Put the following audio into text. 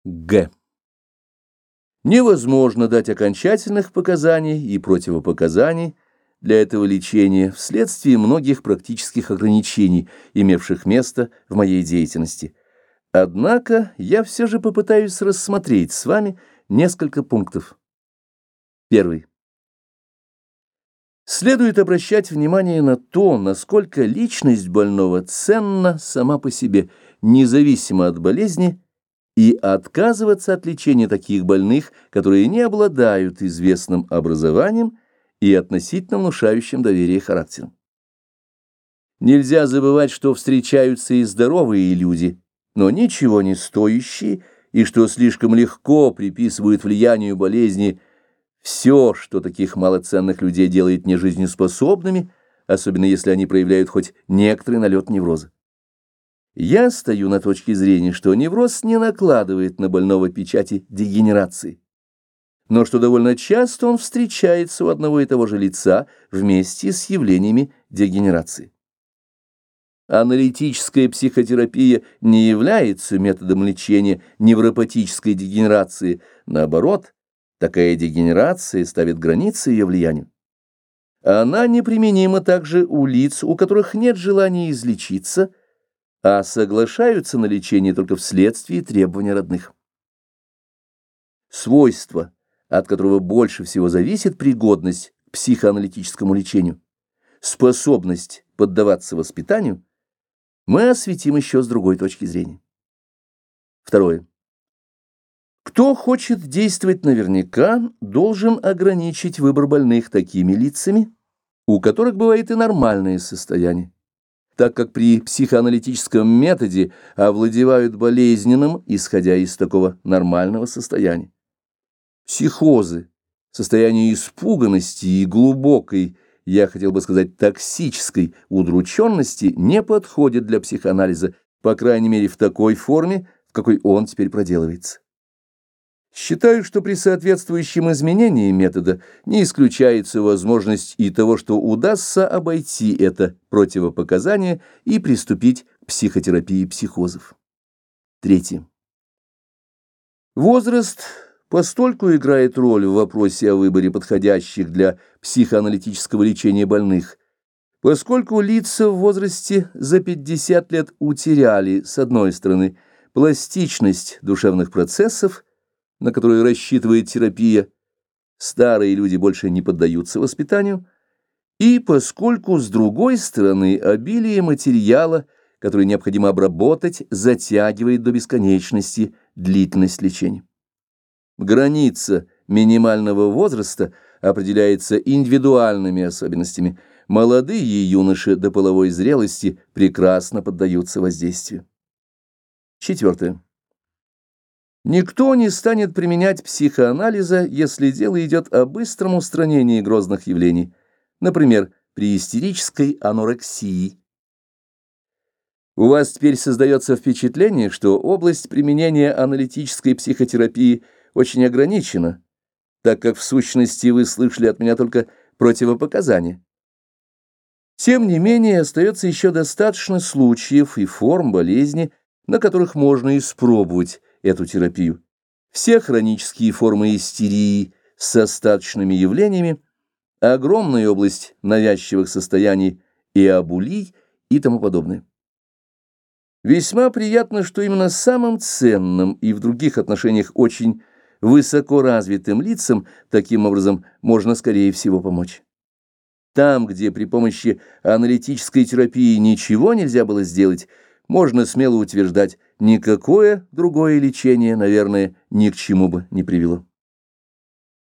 Г. Невозможно дать окончательных показаний и противопоказаний для этого лечения вследствие многих практических ограничений, имевших место в моей деятельности. Однако я все же попытаюсь рассмотреть с вами несколько пунктов. Первый. Следует обращать внимание на то, насколько личность больного ценна сама по себе, независимо от болезни, и отказываться от лечения таких больных, которые не обладают известным образованием и относительно внушающим доверие характером. Нельзя забывать, что встречаются и здоровые люди, но ничего не стоящие, и что слишком легко приписывают влиянию болезни все, что таких малоценных людей делает нежизнеспособными, особенно если они проявляют хоть некоторый налет невроза. Я стою на точке зрения, что невроз не накладывает на больного печати дегенерации, но что довольно часто он встречается у одного и того же лица вместе с явлениями дегенерации. Аналитическая психотерапия не является методом лечения невропатической дегенерации, наоборот, такая дегенерация ставит границы ее влиянию. Она неприменима также у лиц, у которых нет желания излечиться, а соглашаются на лечение только вследствие требования родных. Свойство, от которого больше всего зависит пригодность к психоаналитическому лечению, способность поддаваться воспитанию, мы осветим еще с другой точки зрения. Второе. Кто хочет действовать наверняка, должен ограничить выбор больных такими лицами, у которых бывает и нормальное состояние, так как при психоаналитическом методе овладевают болезненным, исходя из такого нормального состояния. Психозы, состояние испуганности и глубокой, я хотел бы сказать, токсической удрученности не подходят для психоанализа, по крайней мере в такой форме, в какой он теперь проделывается. Считаю, что при соответствующем изменении метода не исключается возможность и того, что удастся обойти это противопоказание и приступить к психотерапии психозов. Третье. Возраст постольку играет роль в вопросе о выборе подходящих для психоаналитического лечения больных, поскольку лица в возрасте за 50 лет утеряли, с одной стороны, пластичность душевных процессов, на которую рассчитывает терапия, старые люди больше не поддаются воспитанию, и поскольку, с другой стороны, обилие материала, который необходимо обработать, затягивает до бесконечности длительность лечения. Граница минимального возраста определяется индивидуальными особенностями. Молодые юноши до половой зрелости прекрасно поддаются воздействию. Четвертое. Никто не станет применять психоанализа, если дело идет о быстром устранении грозных явлений, например, при истерической анорексии. У вас теперь создается впечатление, что область применения аналитической психотерапии очень ограничена, так как в сущности вы слышали от меня только противопоказания. Тем не менее, остается еще достаточно случаев и форм болезни, на которых можно испробовать эту терапию. Все хронические формы истерии с остаточными явлениями, огромная область навязчивых состояний и абулий и тому подобное. Весьма приятно, что именно самым ценным и в других отношениях очень высоко развитым лицам таким образом можно скорее всего помочь. Там, где при помощи аналитической терапии ничего нельзя было сделать, можно смело утверждать, никакое другое лечение, наверное, ни к чему бы не привело.